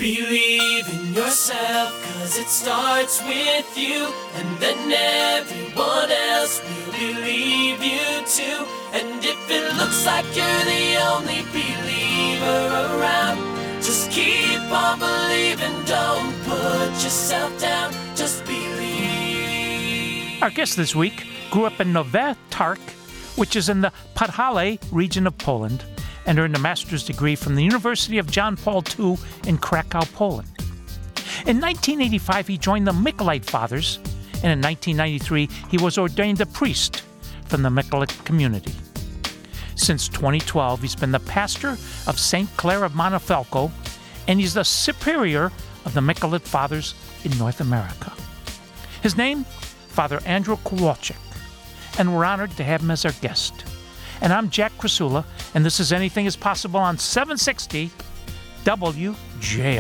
Believe in yourself, 'cause it starts with you, and then everyone else will believe you too. And if it looks like you're the only believer around, just keep on believing, don't put yourself down, just believe. Our guest this week grew up in Nowy Targ, which is in the Podhale region of Poland, and earned a master's degree from the University of John Paul II in Krakow, Poland. In 1985, he joined the Mykolaic Fathers, and in 1993, he was ordained a priest from the Mykolaic community. Since 2012, he's been the pastor of St. Clare of Montefelco, and he's the superior of the Mykolaic Fathers in North America. His name, Father Andrew Kowalczyk, and we're honored to have him as our guest. And I'm Jack Krasula, and this is Anything is Possible on 760 WJR.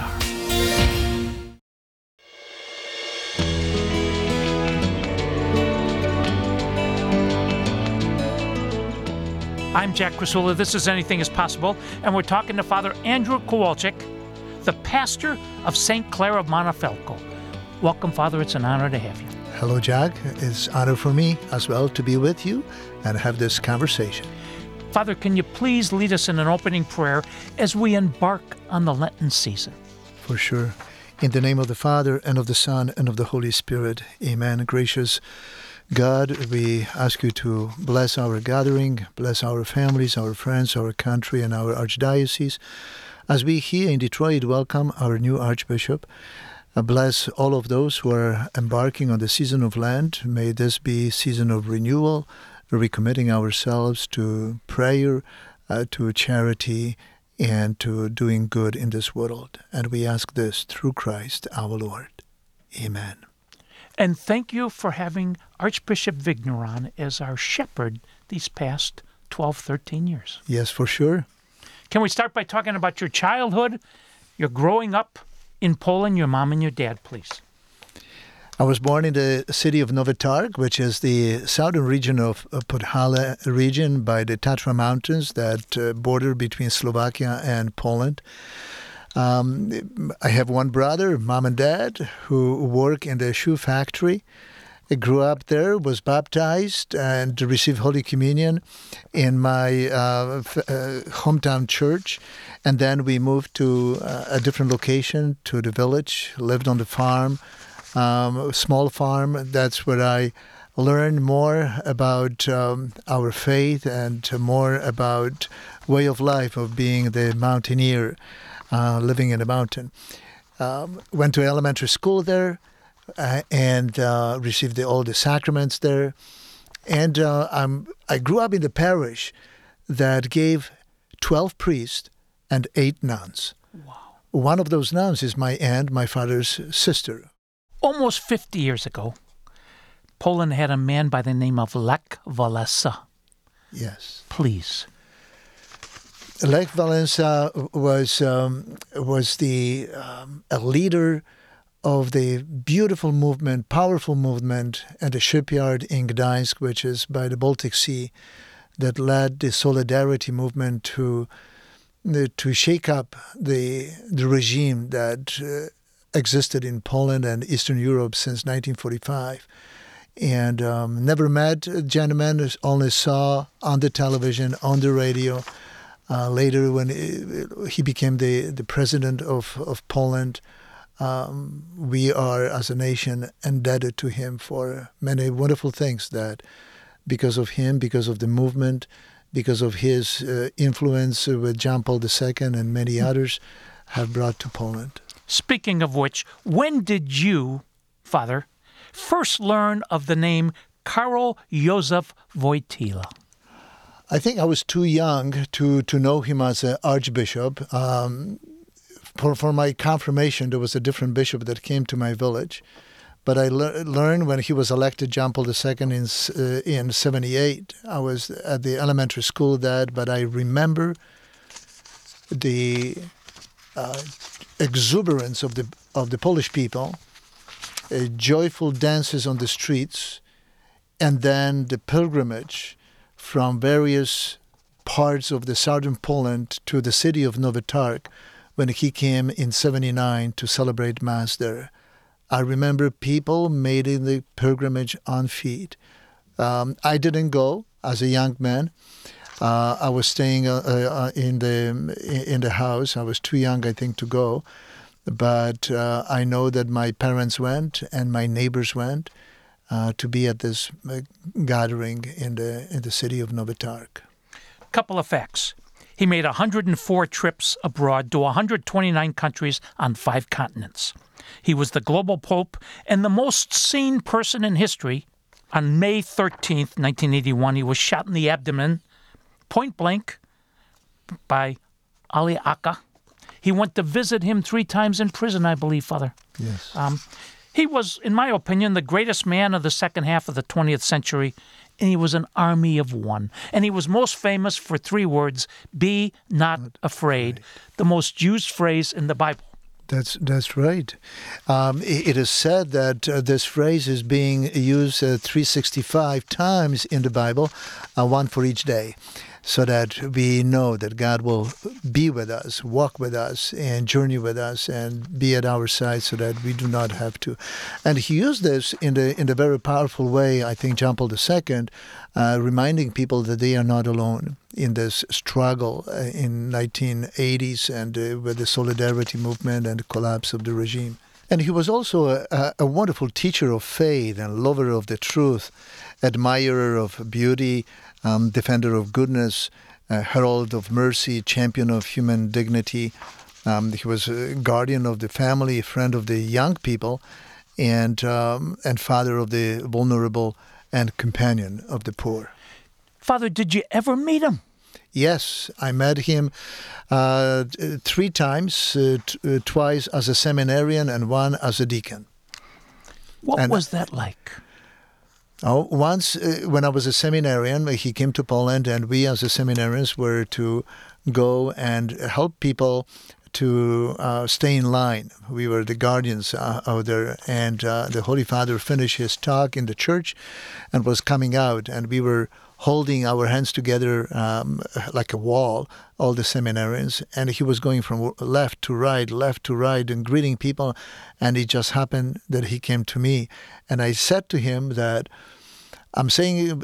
I'm Jack Krasula. This is Anything is Possible, and we're talking to Father Andrew Kowalczyk, the pastor of St. Clare of Montefelco. Welcome, Father. It's an honor to have you. Hello, Jack. It's an honor for me as well to be with you and have this conversation. Father, can you please lead us in an opening prayer as we embark on the Lenten season? For sure. In the name of the Father, and of the Son, and of the Holy Spirit. Amen. Gracious God, we ask you to bless our gathering, bless our families, our friends, our country, and our archdiocese. As we here in Detroit welcome our new Archbishop, bless all of those who are embarking on the season of Lent. May this be a season of renewal, recommitting ourselves to prayer, to charity, and to doing good in this world. And we ask this through Christ our Lord. Amen. And thank you for having Archbishop Vigneron as our shepherd these past 12, 13 years. Yes, for sure. Can we start by talking about your childhood, your growing up in Poland, your mom and your dad, please? I was born in the city of Nowy Targ, which is the southern region of Podhale region by the Tatra Mountains that border between Slovakia and Poland. I have one brother, mom and dad, who work in the shoe factory. I grew up there, was baptized, and received Holy Communion in my hometown church. And then we moved to a different location, to the village, lived on the farm, a small farm. That's where I learned more about our faith and more about way of life of being the mountaineer, living in the mountain. Went to elementary school there and received all the sacraments there. And I grew up in the parish that gave 12 priests and 8 nuns. Wow. One of those nuns is my aunt, my father's sister. Almost 50 years ago, Poland had a man by the name of Lech Walesa. Yes. Please. Lech Walesa was a leader of the beautiful movement, powerful movement at the shipyard in Gdańsk, which is by the Baltic Sea, that led the Solidarity movement to shake up the regime that existed in Poland and Eastern Europe since 1945. And never met a gentleman, only saw on the television, on the radio. Later, when he became the president of Poland, we are, as a nation, indebted to him for many wonderful things that, because of him, because of the movement, because of his influence with John Paul II and many others, have brought to Poland. Speaking of which, when did you, Father, first learn of the name Karol Józef Wojtyła? I think I was too young to know him as an archbishop. For my confirmation, there was a different bishop that came to my village. But I learned when he was elected John Paul II in 78. I was at the elementary school but I remember the exuberance of the Polish people, joyful dances on the streets, and then the pilgrimage from various parts of the southern Poland to the city of Nowy Targ, when he came in 79 to celebrate Mass there. I remember people making the pilgrimage on feet. I didn't go as a young man. I was staying in the house. I was too young, I think, to go. But I know that my parents went and my neighbors went to be at this gathering in the city of Novi Targ. Couple of facts. He made 104 trips abroad to 129 countries on 5 continents. He was the global pope and the most seen person in history. On May 13th, 1981, he was shot in the abdomen, point blank, by Ali Akka. He went to visit him 3 times in prison, I believe, Father. Yes. He was, in my opinion, the greatest man of the second half of the 20th century, and he was an army of one. And he was most famous for 3 words, be not afraid, the most used phrase in the Bible. That's right. It is said that this phrase is being used 365 times in the Bible, 1 for each day, so that we know that God will be with us, walk with us, and journey with us, and be at our side so that we do not have to. And he used this in the very powerful way, I think, John Paul II, reminding people that they are not alone in this struggle in 1980s and with the Solidarity movement and the collapse of the regime. And he was also a wonderful teacher of faith and lover of the truth, admirer of beauty, defender of goodness, herald of mercy, champion of human dignity. He was a guardian of the family, friend of the young people, and father of the vulnerable and companion of the poor. Father, did you ever meet him? Yes, I met him 3 times, twice as a seminarian and 1 as a deacon. What was that like? Once, when I was a seminarian, he came to Poland, and we as a seminarians were to go and help people to stay in line. We were the guardians out there, and the Holy Father finished his talk in the church and was coming out, and we were holding our hands together like a wall, all the seminarians, and he was going from left to right, and greeting people, and it just happened that he came to me, and I said to him that I'm saying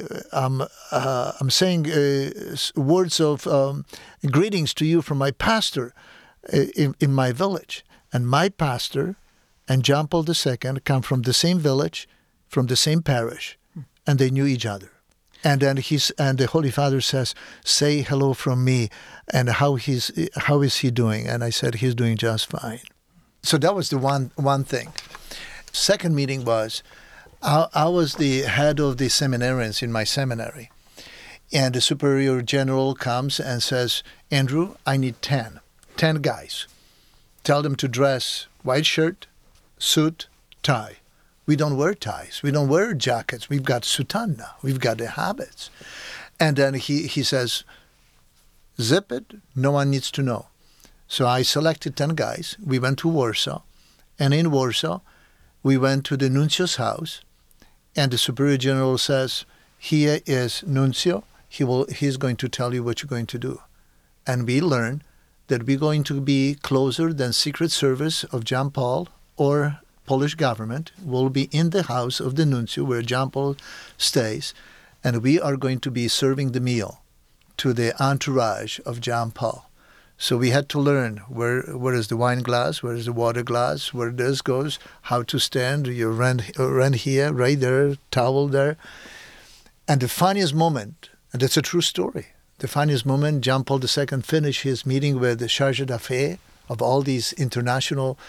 words of greetings to you from my pastor in my village, and my pastor and John Paul II come from the same village, from the same parish, and they knew each other. And then the Holy Father says, "Say hello from me." And how is he doing? And I said, "He's doing just fine." So that was the one thing. Second meeting was, I was the head of the seminarians in my seminary, and the superior general comes and says, "Andrew, I need 10 guys. Tell them to dress white shirt, suit, tie." We don't wear ties. We don't wear jackets. We've got sutana. We've got the habits. And then he says, "Zip it. No one needs to know." So I selected 10 guys. We went to Warsaw. And in Warsaw, we went to the nuncio's house. And the superior general says, "Here is nuncio. He's going to tell you what you're going to do." And we learned that we're going to be closer than Secret Service of John Paul or Polish government. Will be in the house of the nuncio where John Paul stays, and we are going to be serving the meal to the entourage of John Paul. So we had to learn where is the wine glass, where is the water glass, where this goes, how to stand, you run here, right there, towel there. And the funniest moment, and it's a true story, the funniest moment, John Paul II finished his meeting with the charge d'affaires of all these international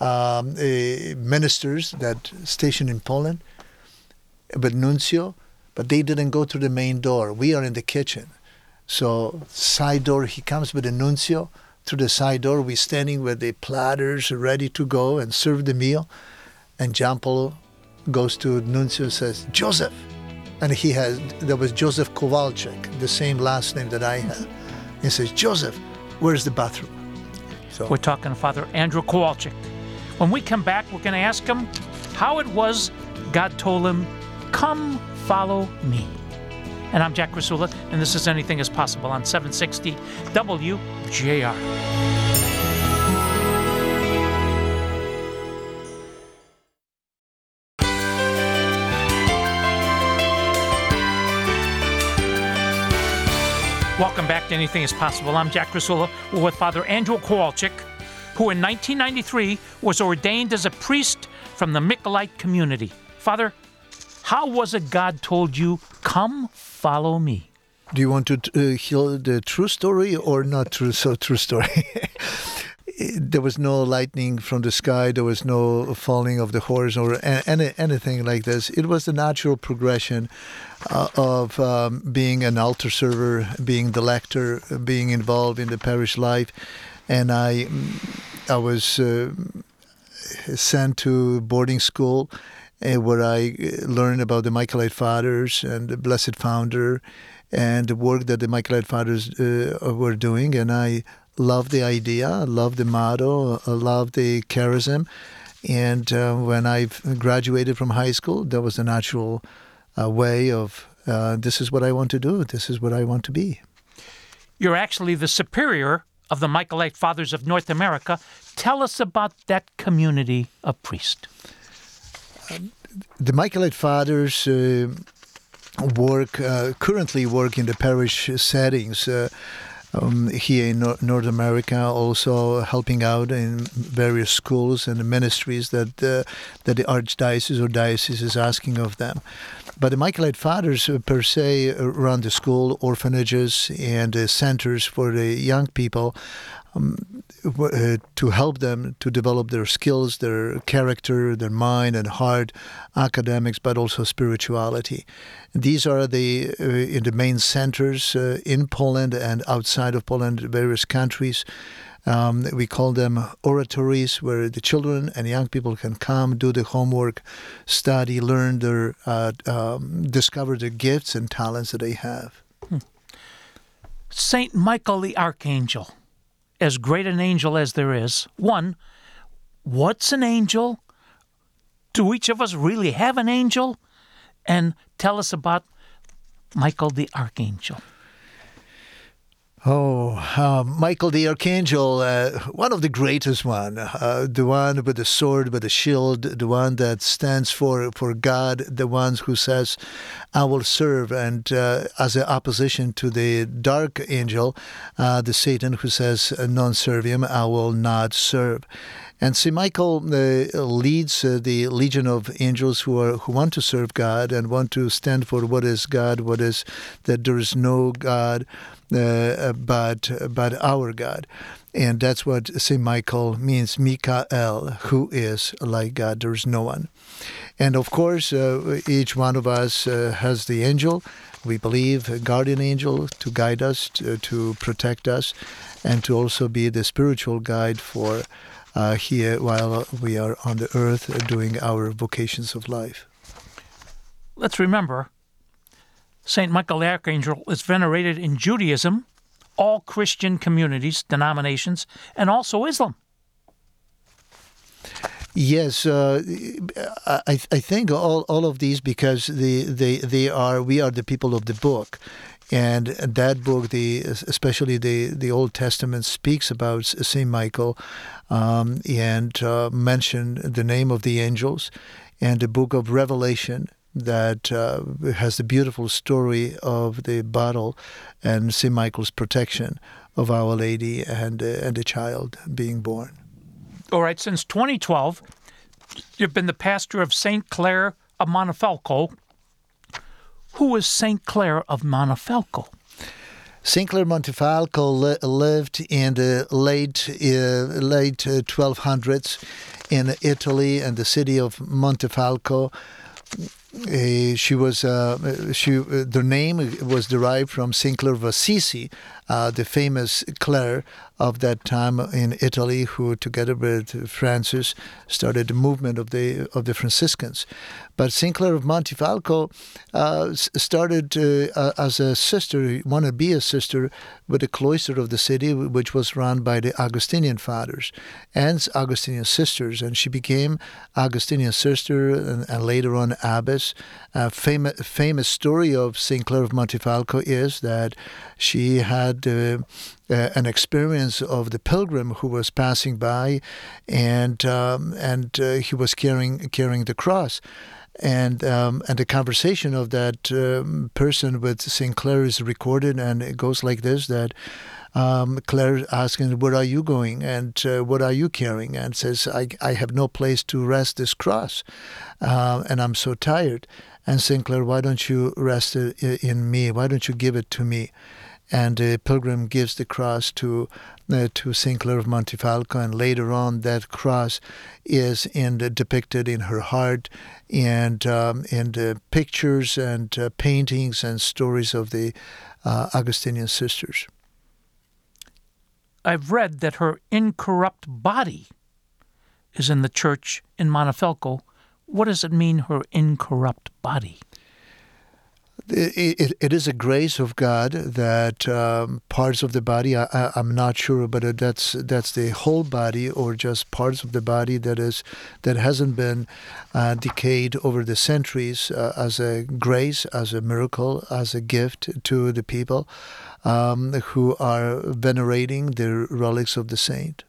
ministers that stationed in Poland, but nuncio, but they didn't go through the main door. We are in the kitchen. So side door, he comes with the nuncio. Through the side door, we're standing with the platters ready to go and serve the meal. And John Paul goes to nuncio and says, "Joseph." And that was Joseph Kowalczyk, the same last name that I have. He says, "Joseph, where's the bathroom?" So we're talking to Father Andrew Kowalczyk. When we come back, we're going to ask him how it was God told him, "Come follow me." And I'm Jack Rasula, and this is Anything is Possible on 760 WJR. Expect Anything is Possible. I'm Jack Krasula. We're with Father Andrew Kowalczyk, who in 1993 was ordained as a priest from the Michelite community. Father, how was it God told you, come follow me? Do you want to hear the true story or not true story? There was no lightning from the sky. There was no falling of the horse or anything like this. It was the natural progression of being an altar server, being the lector, being involved in the parish life. And I was sent to boarding school where I learned about the Michelite Fathers and the Blessed Founder and the work that the Michelite Fathers were doing. And I loved the idea, loved the motto, loved the charism. And when I graduated from high school, that was the natural way of, this is what I want to do, this is what I want to be. You're actually the superior of the Michelite Fathers of North America. Tell us about that community of priests. The Michelite Fathers currently work in the parish settings here in North America, also helping out in various schools and ministries that the archdiocese or diocese is asking of them. But the Michelite Fathers per se run the school, orphanages, and centers for the young people to help them to develop their skills, their character, their mind and heart, academics, but also spirituality. These are in the main centers in Poland and outside of Poland, various countries. We call them oratories, where the children and young people can come, do the homework, study, learn discover their gifts and talents that they have. Saint Michael the Archangel, as great an angel as there is. One, what's an angel? Do each of us really have an angel? And tell us about Michael the Archangel. Michael the Archangel, one of the greatest one, the one with the sword, with the shield, the one that stands for God, the one who says, I will serve, and as an opposition to the dark angel, the Satan who says, non serviam, I will not serve. And St. Michael leads the legion of angels who want to serve God and want to stand for what is God, what is that there is no God but our God. And that's what St. Michael means, Mikael, who is like God. There is no one. And of course, each one of us has the angel. We believe a guardian angel to guide us, to protect us, and to also be the spiritual guide for here while we are on the earth doing our vocations of life. Let's remember, St. Michael the Archangel is venerated in Judaism, all Christian communities, denominations, and also Islam. Yes, I think all of these, because we are the people of the book. And that book, especially the Old Testament, speaks about St. Michael and mention the name of the angels, and the book of Revelation that has the beautiful story of the battle and St. Michael's protection of Our Lady and the child being born. All right, since 2012, you've been the pastor of St. Clare of Montefelco. Who is St. Clare of Montefelco? St. Clare Montefelco lived in the late 1200s in Italy and the city of Montefalco. Their name was derived from St. Clare of Assisi, the famous Clare of that time in Italy, who together with Francis started the movement of the Franciscans. But St. Clare of Montefelco started as a sister, wanted to be a sister with the cloister of the city, which was run by the Augustinian fathers and Augustinian sisters. And she became Augustinian sister and later on abbess. this. Famous story of St. Clare of Montefalco is that she had an experience of the pilgrim who was passing by, and he was carrying the cross. And the conversation of that person with St. Clare is recorded, and it goes like this, that Clare asking, "Where are you going? And what are you carrying?" And says, I have no place to rest this cross, and I'm so tired. And St. Clare, why don't you rest it in me? Why don't you give it to me? And the pilgrim gives the cross to St. Clare of Montefalco, and later on that cross is depicted in her heart and in the pictures and paintings and stories of the Augustinian sisters. I've read that her incorrupt body is in the church in Montefalco. What does it mean, her incorrupt body? It is a grace of God that parts of the body, I'm not sure, but that's the whole body or just parts of the body that hasn't been decayed over the centuries, as a grace, as a miracle, as a gift to the people who are venerating the relics of the saint.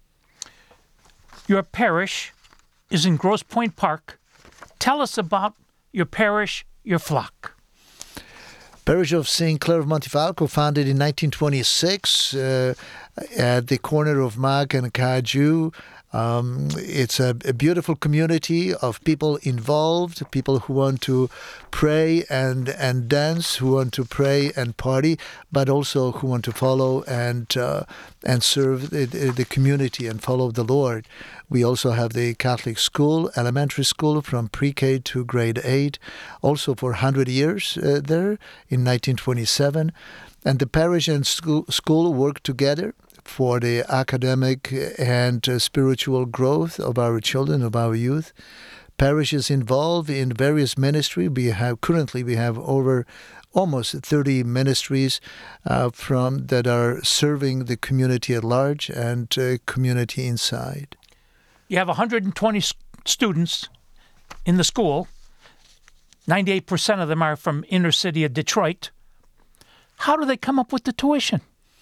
Your parish is in Grosse Pointe Park. Tell us about your parish, your flock. Parish of St. Clare of Montefalco, founded in 1926 at the corner of Mac and Cadieux. It's a beautiful community of people involved, people who want to pray and dance, who want to pray and party, but also who want to follow and serve the community and follow the Lord. We also have the Catholic school, elementary school from pre-K to grade 8, also for 100 years there in 1927. And the parish and school work together for the academic and spiritual growth of our children, of our youth. Parish is involved in various ministries. Currently we have over almost 30 ministries that are serving the community at large and community inside. You have 120 students in the school. 98% of them are from inner city of Detroit. How do they come up with the tuition?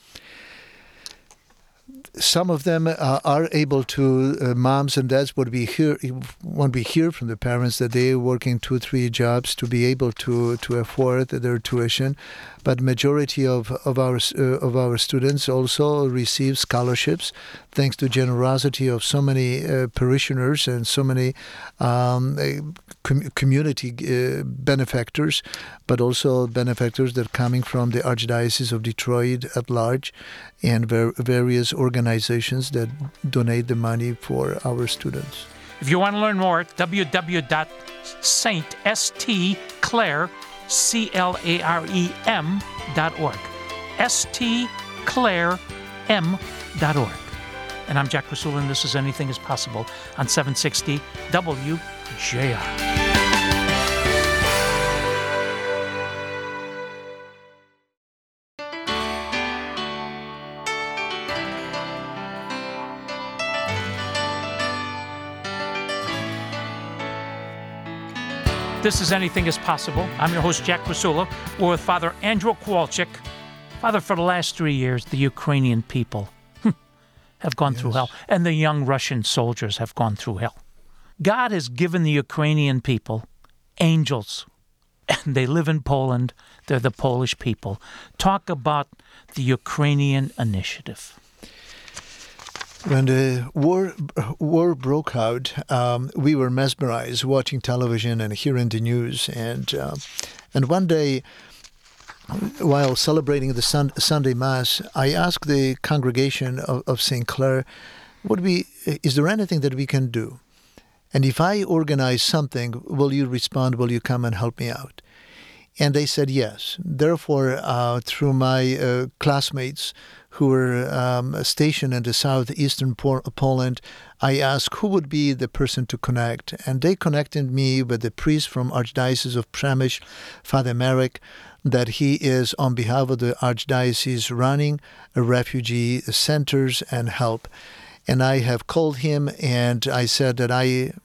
Some of them are able to, moms and dads would be here when we hear from the parents that they are working 2-3 jobs to be able to afford their tuition. But majority of our students also receive scholarships, thanks to generosity of so many parishioners and so many community benefactors, but also benefactors that are coming from the Archdiocese of Detroit at large, and various organizations that donate the money for our students. If you want to learn more, www.stclarem.org. stclarem.org. And I'm Jack Rasul, and this is Anything is Possible on 760 WJR. This is Anything is Possible. I'm your host, Jack Rasul. We're with Father Andrew Kowalczyk. Father, for the last 3 years, the Ukrainian people have gone through hell, and the young Russian soldiers have gone through hell. God has given the Ukrainian people angels, and they live in Poland. They're the Polish people. Talk about the Ukrainian initiative. When the war broke out, we were mesmerized watching television and hearing the news. And one day, while celebrating the Sunday Mass, I asked the congregation of St. Clare, is there anything that we can do? And if I organize something, will you respond? Will you come and help me out? And they said yes. Therefore, through my classmates who were stationed in the southeastern Poland, I asked who would be the person to connect. And they connected me with the priest from Archdiocese of Przemyśl, Father Marek, that he is on behalf of the Archdiocese running refugee centers and help. And I have called him, and I said that I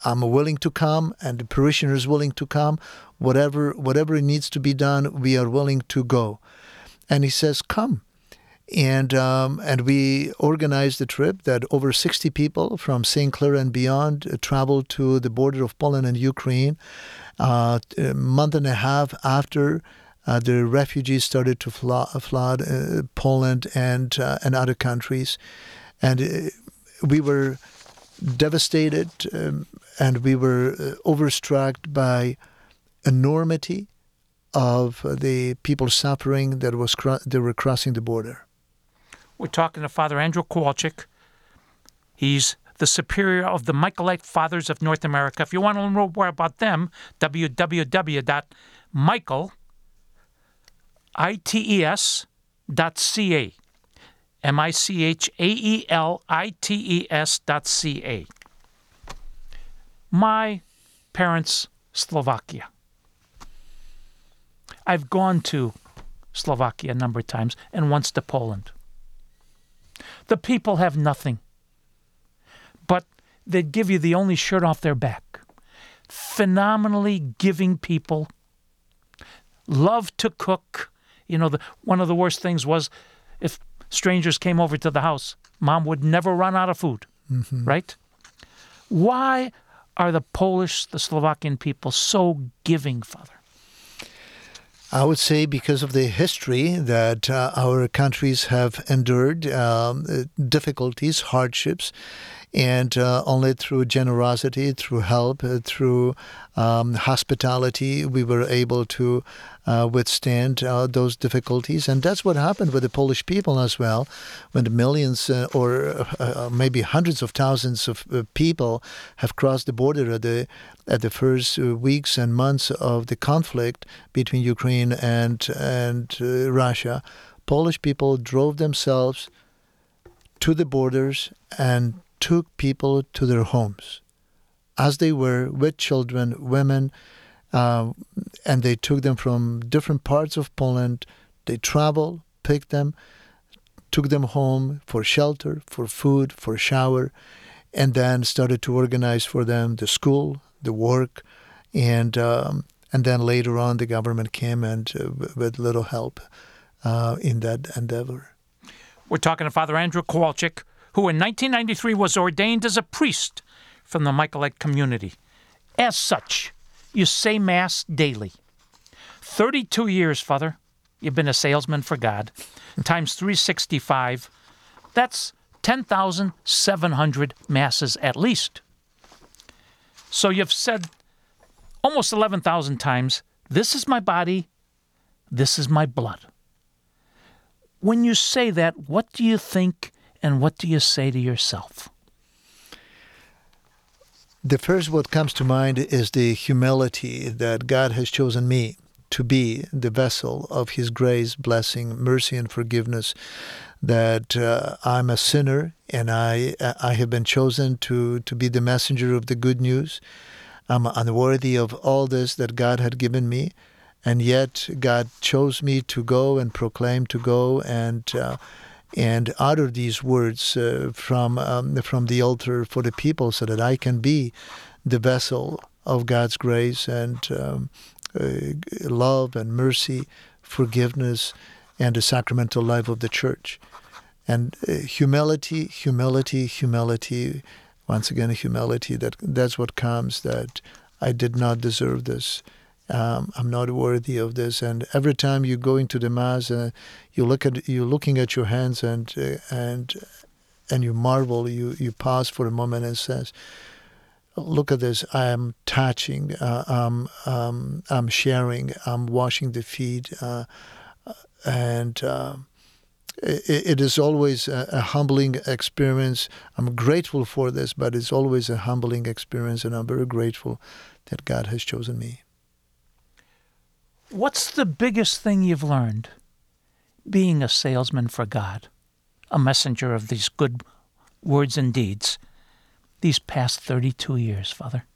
I'm willing to come, and the parishioners willing to come. Whatever needs to be done, we are willing to go. And he says, come. And we organized a trip that over 60 people from St. Clair and beyond traveled to the border of Poland and Ukraine. A month and a half after the refugees started to flood Poland and other countries. And we were devastated and we were overstruck by enormity of the people suffering that were crossing the border. We're talking to Father Andrew Kowalczyk. He's the superior of the Michaelite Fathers of North America. If you want to learn more about them, michaelites.ca. michaelites.ca. My parents, Slovakia. I've gone to Slovakia a number of times, and once to Poland. The people have nothing, but they'd give you the only shirt off their back. Phenomenally giving people, love to cook. You know, one of the worst things was if strangers came over to the house, Mom would never run out of food, right? Why are the Polish, the Slovakian people so giving, Father? I would say because of the history that our countries have endured, difficulties, hardships, and only through generosity, through help, through hospitality, we were able to withstand those difficulties. And that's what happened with the Polish people as well, when the millions or maybe hundreds of thousands of people have crossed the border at the first weeks and months of the conflict between Ukraine and Russia. Polish people drove themselves to the borders and took people to their homes as they were, with children, women, and they took them from different parts of Poland. They traveled, picked them, took them home for shelter, for food, for shower, and then started to organize for them the school, the work, and then later on the government came and with little help in that endeavor. We're talking to Father Andrew Kowalczyk, who in 1993 was ordained as a priest from the Michaelite community. As such, you say Mass daily. 32 years, Father, you've been a salesman for God, times 365. That's 10,700 Masses at least. So you've said almost 11,000 times, this is my body, this is my blood. When you say that, what do you think and what do you say to yourself? The first what comes to mind is the humility that God has chosen me to be the vessel of His grace, blessing, mercy, and forgiveness. That I'm a sinner and I have been chosen to be the messenger of the good news. I'm unworthy of all this that God had given me, and yet God chose me to go and proclaim, to go and utter these words from the altar for the people, so that I can be the vessel of God's grace and love and mercy, forgiveness, and the sacramental life of the Church. And humility, once again, humility, that's what comes, that I did not deserve this. I'm not worthy of this. And every time you go into the Mass, you're looking at your hands and you marvel, you pause for a moment and says, look at this, I am touching, I'm sharing, I'm washing the feet, and it is always a humbling experience. I'm grateful for this, but it's always a humbling experience, and I'm very grateful that God has chosen me. What's the biggest thing you've learned being a salesman for God, a messenger of these good words and deeds, these past 32 years, Father?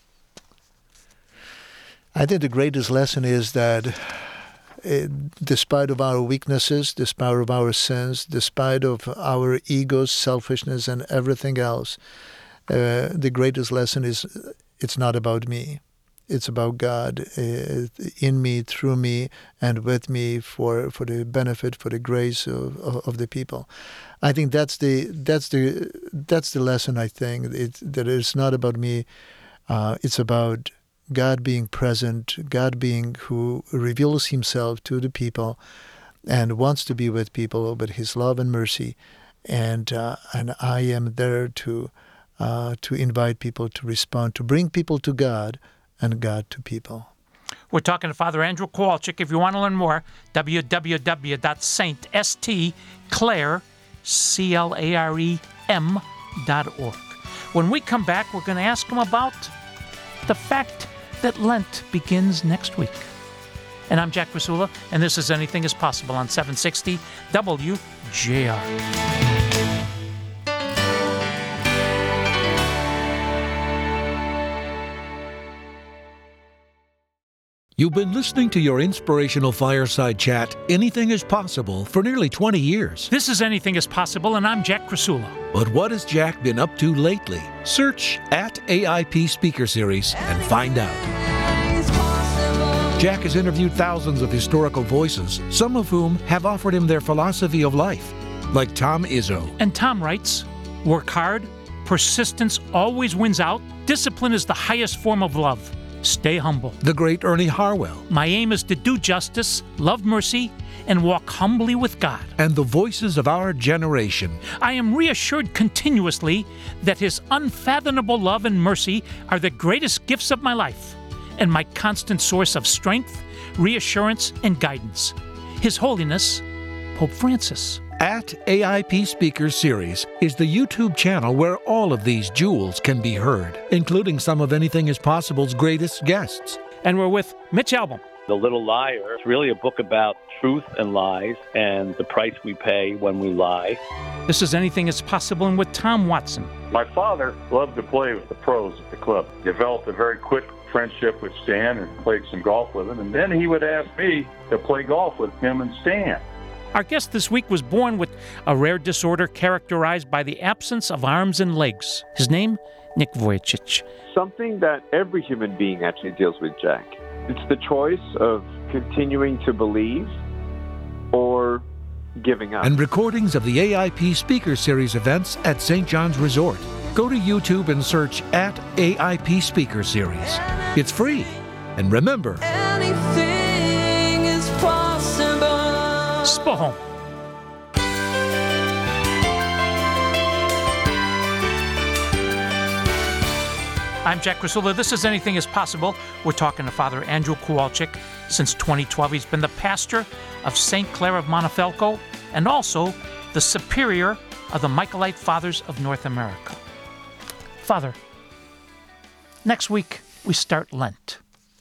I think the greatest lesson is that despite of our weaknesses, despite of our sins, despite of our egos, selfishness, and everything else, the greatest lesson is it's not about me. It's about God in me, through me, and with me for the benefit, for the grace of the people. I think that's the lesson. I think that it's not about me. It's about God being present, God being who reveals Himself to the people, and wants to be with people with His love and mercy, and I am there to invite people to respond, to bring people to God, and God to people. We're talking to Father Andrew Kowalczyk. If you want to learn more, www.stclarem.org. When we come back, we're going to ask him about the fact that Lent begins next week. And I'm Jack Rasula, and this is Anything is Possible on 760 WJR. You've been listening to your inspirational fireside chat, Anything is Possible, for nearly 20 years. This is Anything is Possible, and I'm Jack Rasula. But what has Jack been up to lately? Search @AIP Speaker Series and find out. Jack has interviewed thousands of historical voices, some of whom have offered him their philosophy of life, like Tom Izzo. And Tom writes, work hard, persistence always wins out, discipline is the highest form of love. Stay humble. The great Ernie Harwell. My aim is to do justice, love mercy, and walk humbly with God. And the voices of our generation. I am reassured continuously that His unfathomable love and mercy are the greatest gifts of my life and my constant source of strength, reassurance, and guidance. His Holiness, Pope Francis. @AIP Speaker Series is the YouTube channel where all of these jewels can be heard, including some of Anything is Possible's greatest guests. And we're with Mitch Albom. The Little Liar. It's really a book about truth and lies and the price we pay when we lie. This is Anything is Possible, and with Tom Watson. My father loved to play with the pros at the club. Developed a very quick friendship with Stan and played some golf with him. And then he would ask me to play golf with him and Stan. Our guest this week was born with a rare disorder characterized by the absence of arms and legs. His name, Nick Vujicic. Something that every human being actually deals with, Jack. It's the choice of continuing to believe or giving up. And recordings of the AIP Speaker Series events at St. John's Resort. Go to YouTube and search @AIP Speaker Series. It's free. And remember, Anything is possible. Spohom. I'm Jack Rasula. This is Anything is Possible. We're talking to Father Andrew Kowalczyk. Since 2012, he's been the pastor of St. Clare of Montefelco and also the superior of the Michaelite Fathers of North America. Father, next week we start Lent.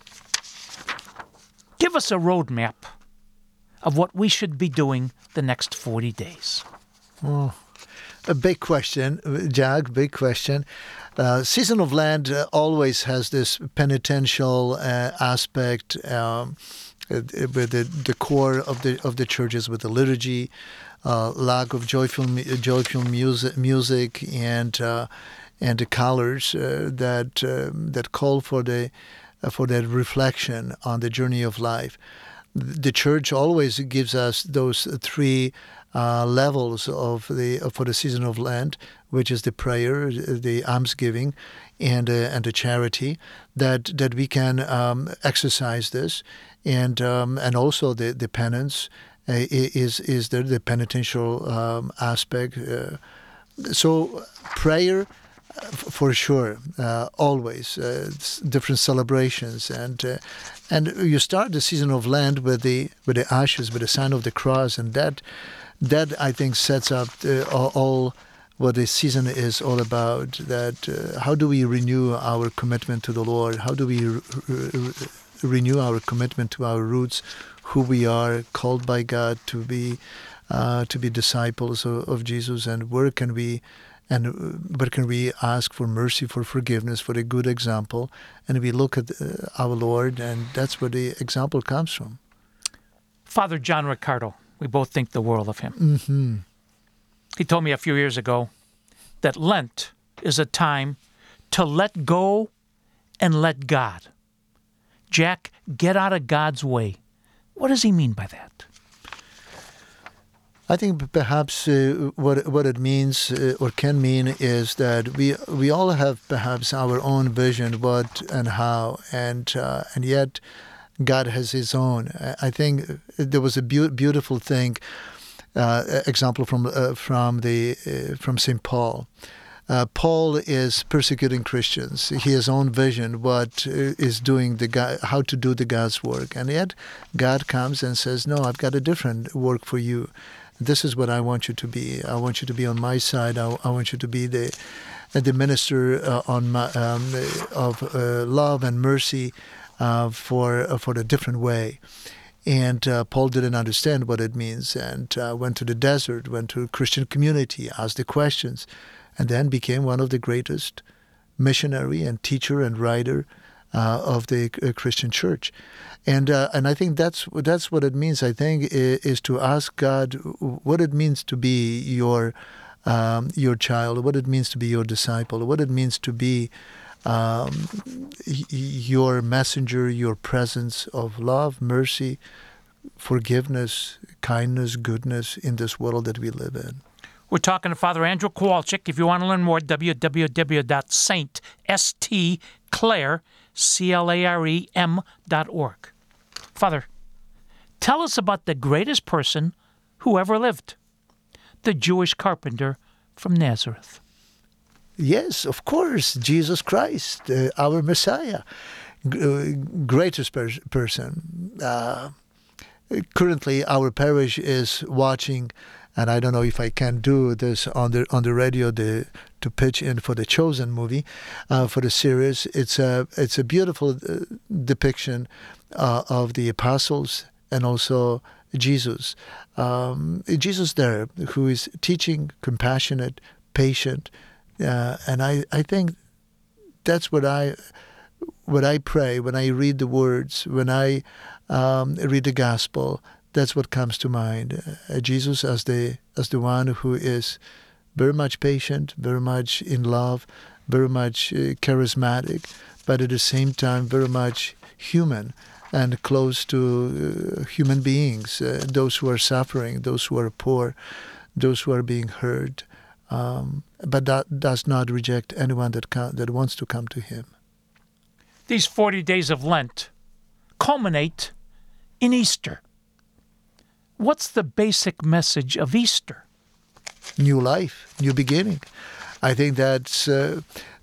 Give us a roadmap of what we should be doing the next 40 days. Oh, a big question, Jack, big question. Season of Lent always has this penitential aspect with the core of the churches, with the liturgy, lack of joyful music and the colors that call for that reflection on the journey of life. The church always gives us those three levels for the season of Lent, which is the prayer, the almsgiving, and the charity. That we can exercise this, and also the penance is there, the penitential aspect. So prayer. For sure, always different celebrations, and you start the season of Lent with the ashes, with the sign of the cross, and that I think sets up all what the season is all about. That how do we renew our commitment to the Lord? How do we renew our commitment to our roots, who we are called by God to be disciples of Jesus, and where can we ask for mercy, for forgiveness, for a good example? And we look at our Lord, and that's where the example comes from. Father John Riccardo, we both think the world of him. Mm-hmm. He told me a few years ago that Lent is a time to let go and let God. Jack, get out of God's way. What does he mean by that? I think perhaps what it means or can mean is that we all have perhaps our own vision, what and how, and yet God has His own. I think there was a beautiful thing, example from St. Paul. Paul is persecuting Christians. He has his own vision, what is doing how to do the God's work, and yet God comes and says, "No, I've got a different work for you. This is what I want you to be. I want you to be on my side. I want you to be the minister of love and mercy for a different way." And Paul didn't understand what it means, and went to the desert, went to a Christian community, asked the questions, and then became one of the greatest missionary and teacher and writer of the Christian church. And I think that's what it means. I think is to ask God what it means to be your child, what it means to be your disciple, what it means to be your messenger, your presence of love, mercy, forgiveness, kindness, goodness in this world that we live in. We're talking to Father Andrew Kowalczyk. If you want to learn more, www.stclarem.org. Father, tell us about the greatest person who ever lived, the Jewish carpenter from Nazareth. Yes, of course, Jesus Christ, our Messiah, greatest person. Currently, our parish is watching, and I don't know if I can do this on the radio to pitch in for the Chosen movie, for the series. It's a beautiful depiction of the apostles and also Jesus. Jesus there, who is teaching, compassionate, patient, and I think that's what I pray when I read the words, when I read the gospel. That's what comes to mind. Jesus as the one who is very much patient, very much in love, very much charismatic, but at the same time very much human and close to human beings, those who are suffering, those who are poor, those who are being hurt, but that does not reject anyone that wants to come to Him. These 40 days of Lent culminate in Easter. What's the basic message of Easter? New life, new beginning. I think that's the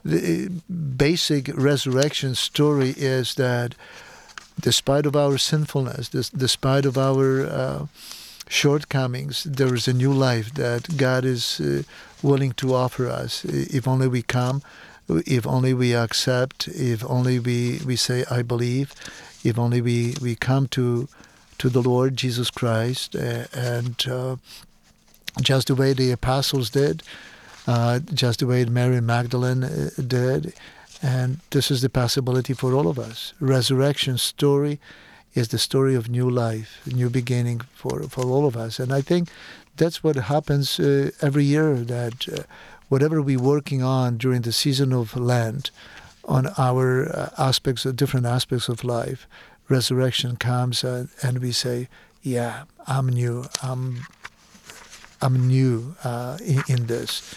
basic resurrection story is that despite of our sinfulness, despite of our shortcomings, there is a new life that God is willing to offer us. If only we come, if only we accept, if only we say, I believe, if only we come to the Lord Jesus Christ, and just the way the apostles did, just the way Mary Magdalene did, and this is the possibility for all of us. Resurrection story is the story of new life, new beginning for all of us, and I think that's what happens every year, that whatever we're working on during the season of Lent, on our different aspects of life, resurrection comes and we say, yeah, I'm new. I'm new in this.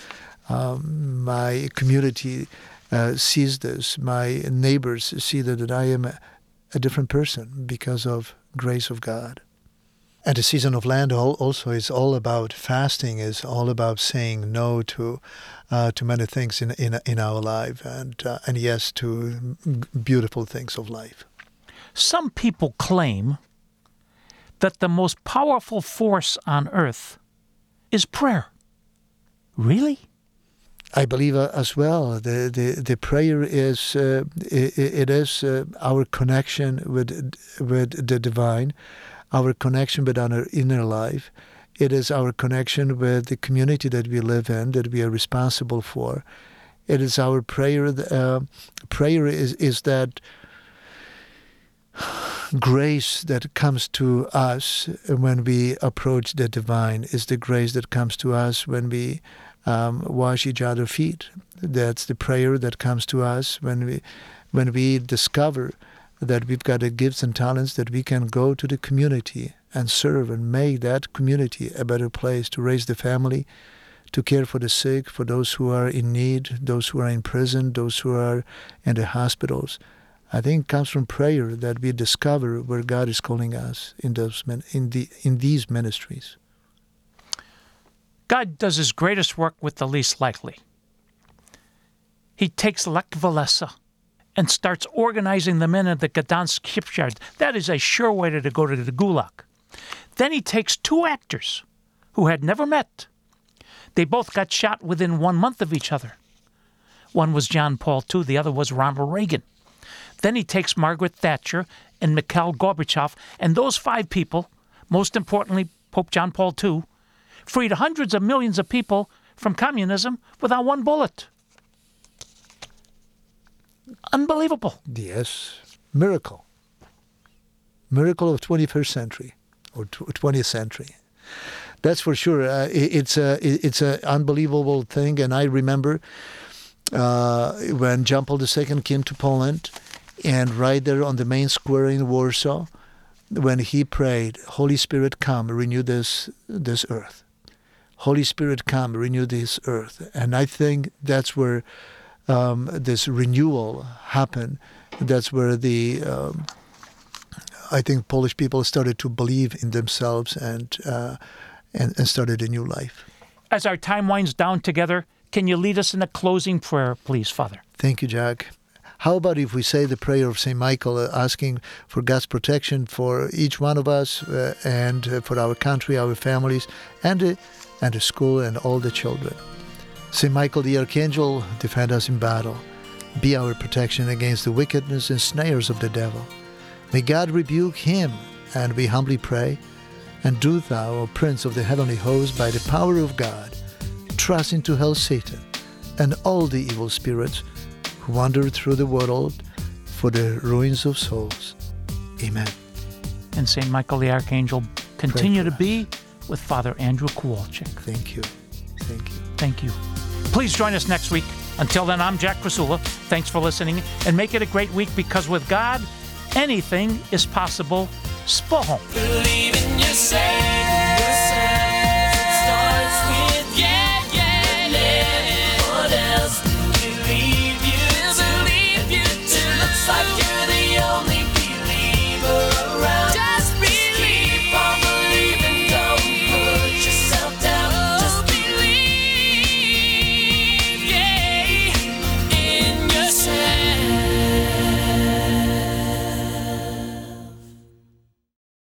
My community sees this. My neighbors see that I am a different person because of grace of God. And the season of Lent also is all about fasting, is all about saying no to many things in our life, and yes to beautiful things of life. Some people claim that the most powerful force on earth is prayer. Really? I believe as well. The prayer is it is our connection with the divine, our connection with our inner life. It is our connection with the community that we live in, that we are responsible for. It is our prayer. Prayer is that grace that comes to us when we approach the divine, is the grace that comes to us when we wash each other's feet. That's the prayer that comes to us when we discover that we've got the gifts and talents, that we can go to the community and serve and make that community a better place to raise the family, to care for the sick, for those who are in need, those who are in prison, those who are in the hospitals. I think it comes from prayer that we discover where God is calling us in these ministries. God does his greatest work with the least likely. He takes Lech Walesa and starts organizing the men at the Gdansk shipyard. That is a sure way to go to the Gulag. Then he takes 2 actors who had never met. They both got shot within 1 month of each other. One was John Paul II, the other was Ronald Reagan. Then he takes Margaret Thatcher and Mikhail Gorbachev, and those 5 people, most importantly Pope John Paul II, freed hundreds of millions of people from communism without 1 bullet. Unbelievable. Yes, miracle. Miracle of 21st century or 20th century. That's for sure. It's an unbelievable thing. And I remember when John Paul II came to Poland, and right there on the main square in Warsaw, when he prayed, "Holy Spirit, come, renew this earth. Holy Spirit, come, renew this earth." And I think that's where this renewal happened. That's where I think Polish people started to believe in themselves and started a new life. As our time winds down together, can you lead us in a closing prayer, please, Father? Thank you, Jack. How about if we say the prayer of St. Michael, asking for God's protection for each one of us and for our country, our families, and the school and all the children. St. Michael the Archangel, defend us in battle. Be our protection against the wickedness and snares of the devil. May God rebuke him, and we humbly pray. And do thou, O Prince of the heavenly host, by the power of God, thrust into hell Satan and all the evil spirits who wander through the world for the ruins of souls. Amen. And St. Michael the Archangel, continue to be with Father Andrew Kowalczyk. Thank you. Thank you. Thank you. Please join us next week. Until then, I'm Jack Krasula. Thanks for listening, and make it a great week, because with God, anything is possible. Spohom. Believe in yourself.